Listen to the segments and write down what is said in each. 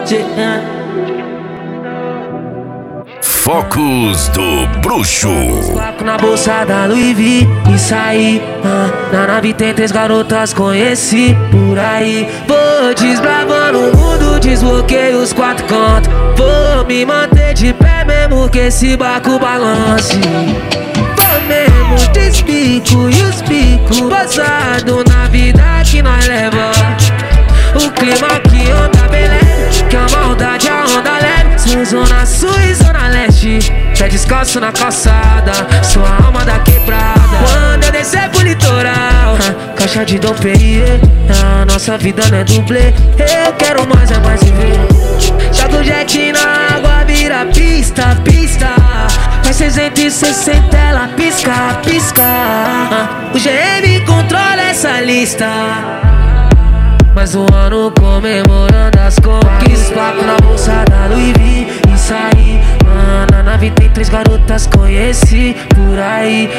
Focos do Bruxo. Placo na bolsa da Louis V e saí. Na nave tem 3 garotas, conheci por aí. Vou desbravando o mundo, desbloqueei os 4 cantos. Vou me manter de pé mesmo que esse barco balance. Vou mesmo despico e os picos passado na vida que nós leva. O clima que anda bem leve, que a maldade a onda leve. Sou zona sul e zona leste, pé descalço na calçada, sou a alma da quebrada. Quando eu descer pro litoral, caixa de Dom Perrier, a nossa vida não é dublê. Eu quero mais, é mais viver. Joga o jet na água, vira pista, pista. Faz 660, ela pisca, pisca. O GM controla essa lista. Mais um ano comemorando as conquistas. Placo na bolsa da Louis V e saí. Na nave tem 3 garotas, conheci por aí.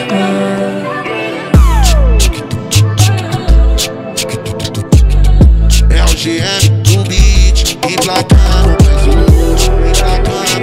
É o GM do beat, emplacando mais um, emplacando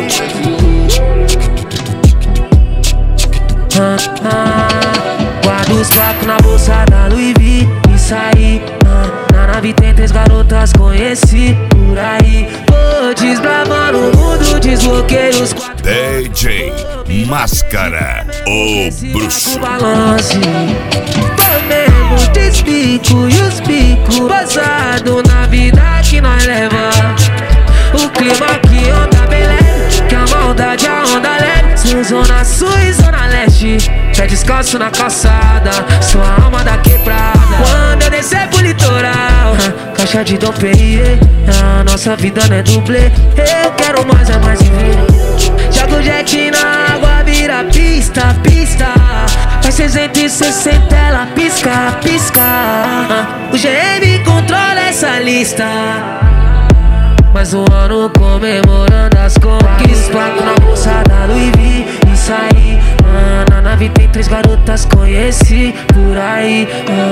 mais um. Guardo os placos na bolsa da Louis V e saí. Na nave tem 3 garotas, conheci por aí. Vou desbravando o mundo, desbloqueei os 4. DJ Máscara, o Bruxo. Balance. Vou mesmo despico e os picos passado na vida que nós leva. O clima que anda bem leve, que a maldade a onda leve. Sou zona sul e zona leste, pé descalço na calçada, sou a alma da quebrada. Quando eu descer pro litoral, caixa de Dom Perrier, a nossa vida não é dublê. Eu quero mais, é mais viver. Joga o jet na água, vira pista, pista. Faz 660, ela pisca, pisca. O GM controla essa lista. Mais um ano comemorando as conquistas. Placo na bolsa da Louis V e saí. Na nave tem 3 garotas, conheci por aí.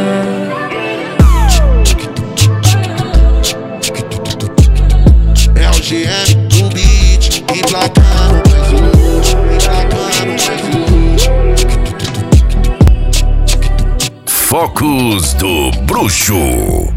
É o GM do beat, emplacando mais um, emplacando mais um. Focos do Bruxo.